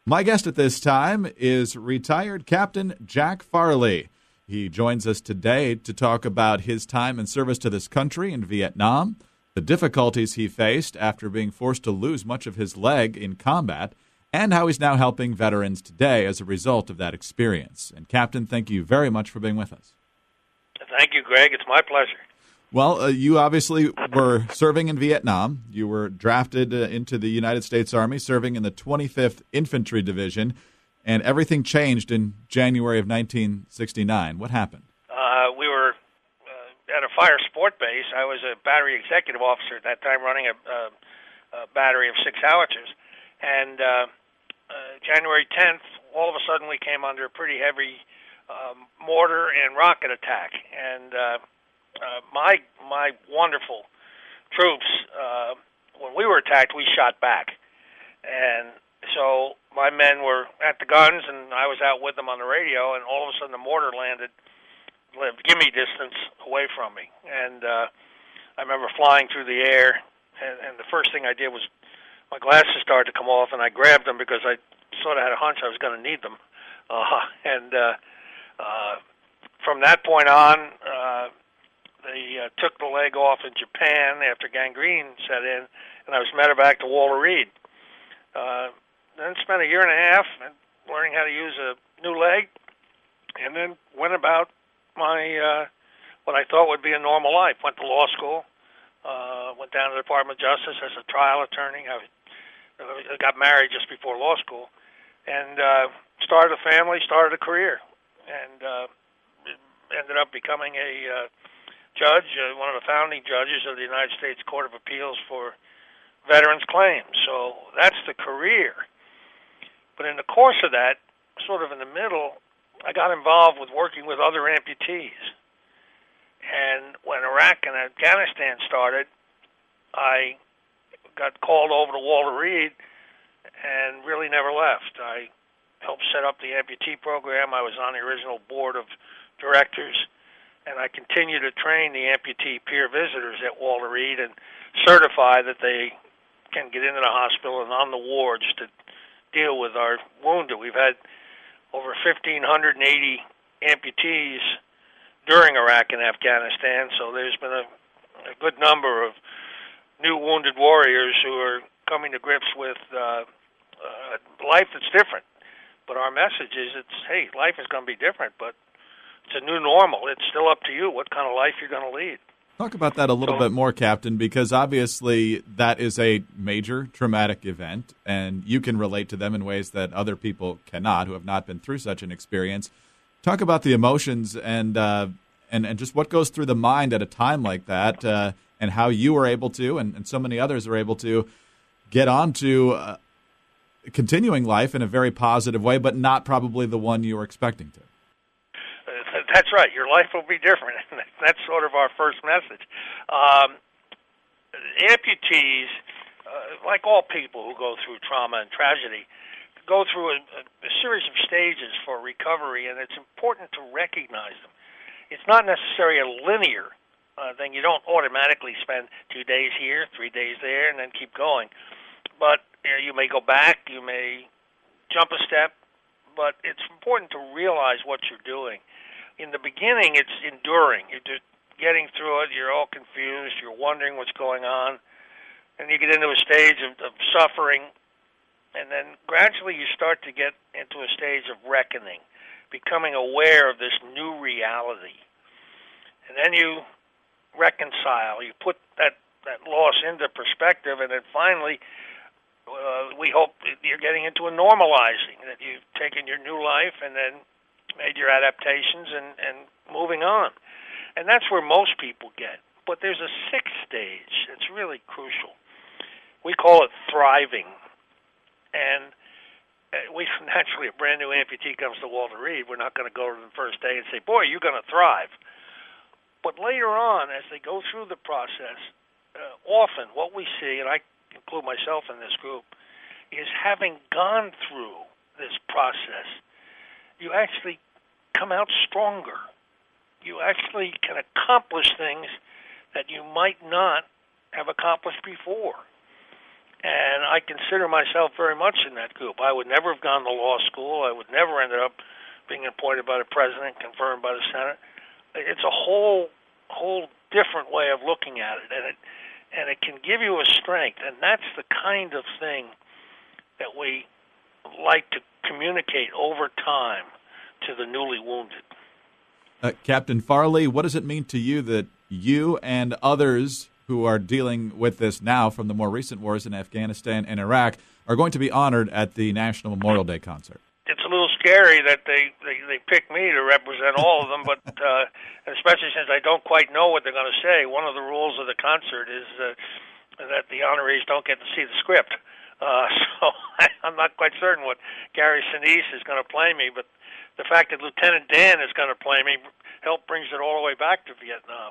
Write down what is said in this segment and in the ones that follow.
My guest at this time is retired Captain Jack Farley. He joins us today to talk about his time in service to this country in Vietnam, the difficulties he faced after being forced to lose much of his leg in combat, and how he's now helping veterans today as a result of that experience. And Captain, thank you very much for being with us. Thank you, Greg. It's my pleasure. Well, you obviously were serving in Vietnam. You were drafted into the United States Army, serving in the 25th Infantry Division, and everything changed in January of 1969. What happened? We were at a fire sport base. I was a battery executive officer at that time, running a battery of 6 howitzers. And January 10th, all of a sudden we came under a pretty heavy mortar and rocket attack. And my wonderful troops, when we were attacked, we shot back. And so my men were at the guns, and I was out with them on the radio, and all of a sudden the mortar lived gimme distance away from me. And I remember flying through the air, and the first thing I did was my glasses started to come off, and I grabbed them because I sort of had a hunch I was going to need them. From that point on, they took the leg off in Japan after gangrene set in, and I was medevac to Walter Reed. Then spent a year and a half learning how to use a new leg, and then went about my what I thought would be a normal life. Went to law school, went down to the Department of Justice as a trial attorney. I got married just before law school, and started a family, started a career, and ended up becoming a judge, one of the founding judges of the United States Court of Appeals for Veterans Claims. So that's the career. But in the course of that, sort of in the middle, I got involved with working with other amputees. And when Iraq and Afghanistan started, I got called over to Walter Reed and really never left. I helped set up the amputee program. I was on the original board of directors, and I continue to train the amputee peer visitors at Walter Reed and certify that they can get into the hospital and on the wards to deal with our wounded. We've had over 1,580 amputees during Iraq and Afghanistan, so there's been a good number of new wounded warriors who are coming to grips with life that's different. But our message is, hey, life is going to be different, but it's a new normal. It's still up to you what kind of life you're going to lead. Talk about that a little bit more, Captain, because obviously that is a major traumatic event, and you can relate to them in ways that other people cannot, who have not been through such an experience. Talk about the emotions and just what goes through the mind at a time like that, and how you were able to, and so many others are able to, get on to continuing life in a very positive way, but not probably the one you were expecting to. That's right. Your life will be different. That's sort of our first message. Amputees, like all people who go through trauma and tragedy, go through a series of stages for recovery, and it's important to recognize them. It's not necessarily a linear thing. You don't automatically spend 2 days here, 3 days there, and then keep going. But you may go back, you may jump a step, but it's important to realize what you're doing. In the beginning, it's enduring. You're just getting through it. You're all confused. You're wondering what's going on. And you get into a stage of suffering. And then gradually you start to get into a stage of reckoning, becoming aware of this new reality. And then you reconcile. You put that loss into perspective. And then finally, we hope that you're getting into a normalizing, that you've taken your new life and then made your adaptations and moving on. And that's where most people get. But there's a sixth stage that's really crucial. We call it thriving. And we naturally, a brand new amputee comes to Walter Reed, we're not going to go to the first day and say, boy, you're going to thrive. But later on, as they go through the process, often what we see, and I include myself in this group, is having gone through this process, you actually come out stronger. You actually can accomplish things that you might not have accomplished before. And I consider myself very much in that group. I would never have gone to law school. I would never ended up being appointed by the president, confirmed by the Senate. It's a whole different way of looking at it, and it can give you a strength. And that's the kind of thing that we like to communicate over time to the newly wounded. Captain Farley, what does it mean to you that you and others who are dealing with this now from the more recent wars in Afghanistan and Iraq are going to be honored at the National Memorial Day concert? It's a little scary that they pick me to represent all of them, but especially since I don't quite know what they're going to say. One of the rules of the concert is that the honorees don't get to see the script. So I'm not quite certain what Gary Sinise is going to play me, but the fact that Lieutenant Dan is going to play me brings it all the way back to Vietnam.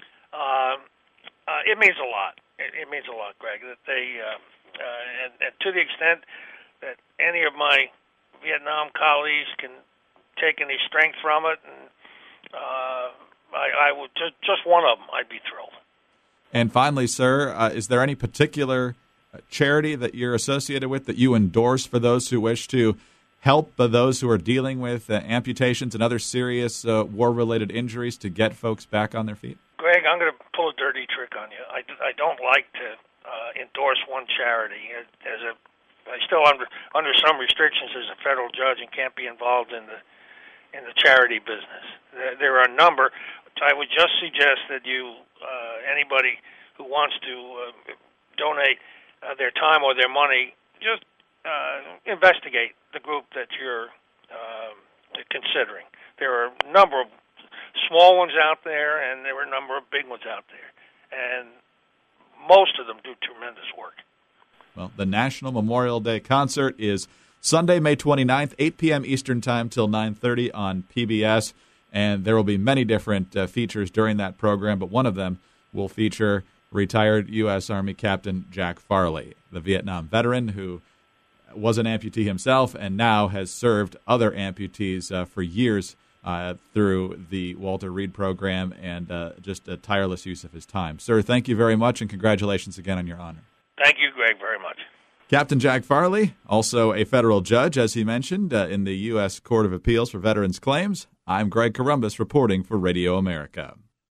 It means a lot. It means a lot, Greg, that they, and to the extent that any of my Vietnam colleagues can take any strength from it, and I would just one of them, I'd be thrilled. And finally, sir, is there any particular charity that you're associated with that you endorse for those who wish to help those who are dealing with amputations and other serious war-related injuries to get folks back on their feet? Greg, I'm going to pull a dirty trick on you. I don't like to endorse one charity. I still under some restrictions as a federal judge and can't be involved in the charity business. There are a number. I would just suggest that anybody who wants to donate their time or their money, just investigate the group that you're considering. There are a number of small ones out there, and there are a number of big ones out there, and most of them do tremendous work. Well, the National Memorial Day concert is Sunday, May 29th, 8 p.m. Eastern Time till 9:30 on PBS, and there will be many different features during that program, but one of them will feature retired U.S. Army Captain Jack Farley, the Vietnam veteran who was an amputee himself and now has served other amputees for years through the Walter Reed program, and just a tireless use of his time. Sir, thank you very much, and congratulations again on your honor. Thank you, Greg, very much. Captain Jack Farley, also a federal judge, as he mentioned, in the U.S. Court of Appeals for Veterans Claims. I'm Greg Corombos reporting for Radio America.